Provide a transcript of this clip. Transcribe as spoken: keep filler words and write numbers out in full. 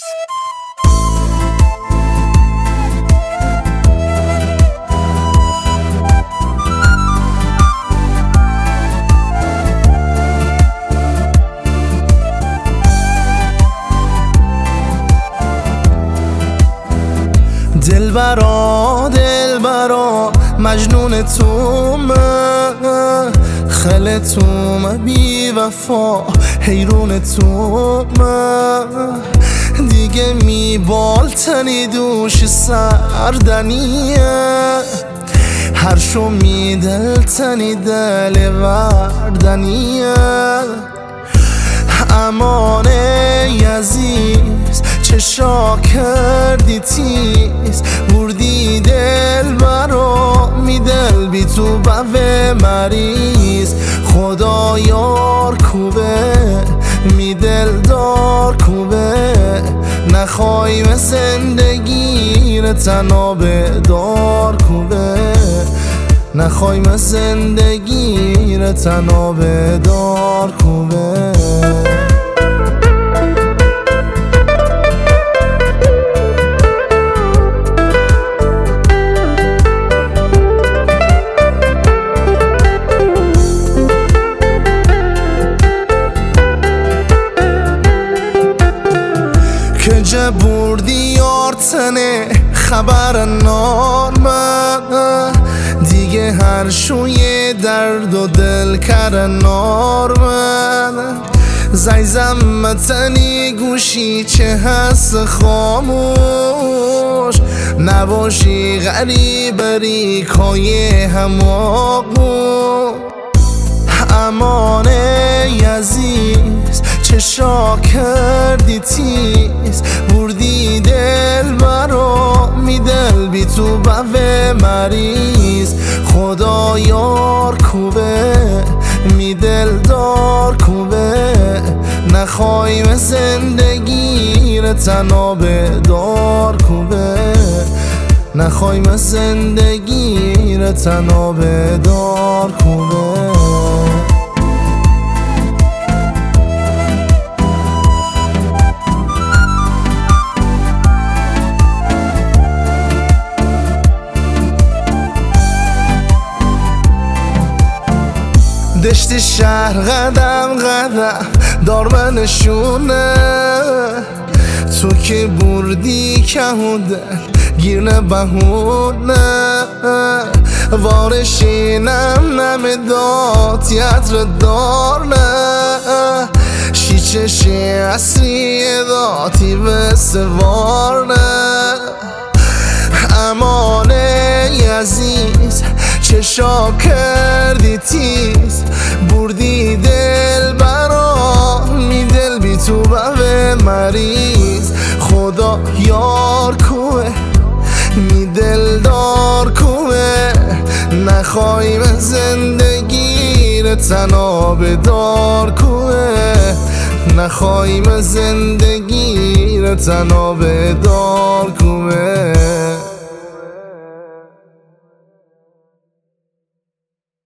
دلبرا دلبرا مجنون تو من، خل تو من بی وفا حیرون تو من، دیگه میبالتنی دوش سردنیه، هر شو میدلتنی دل وردنیه. امانه عزیز چشا کردی تیز، بردی دل برا می دل بی تو بوه مریض. خدا یار کوبه می دل دار کوبه، نخوایم زندگی رو تنابه دار کوبه، نخوایم زندگی رو تنابه دار کوبه. که بردی یارتنه خبر نارمه، دیگه هر شوی درد و دل کر نارمه. زیزم متنی گوشی چه هست خاموش، نباشی غریب ریکای هماغون. امانه عزیز چشا کردی تیز، بردی دل برا می دل بی تو بوه مریض. خدا یار کوبه می دل دار کوبه، نخوایم زندگی رو تنابه دار کوبه، نخوایم زندگی رو تنابه دار کوبه. دشت شهر قدم قدم دار منشونه، تو که بردی که دل گیرنه بهونه. وارشینم نم داد تیاتر دارنه، شیچشی اصلی داتی به سوارنه. امانه عزیز چشا کردی تیز، بردی دل برا می دل بی تو بوه مریض. خدا یار کوه می دل دار کوه، نخوایم زندگی رو تنابه دار کوه، نخوایم زندگی رو تنابه دار کوه.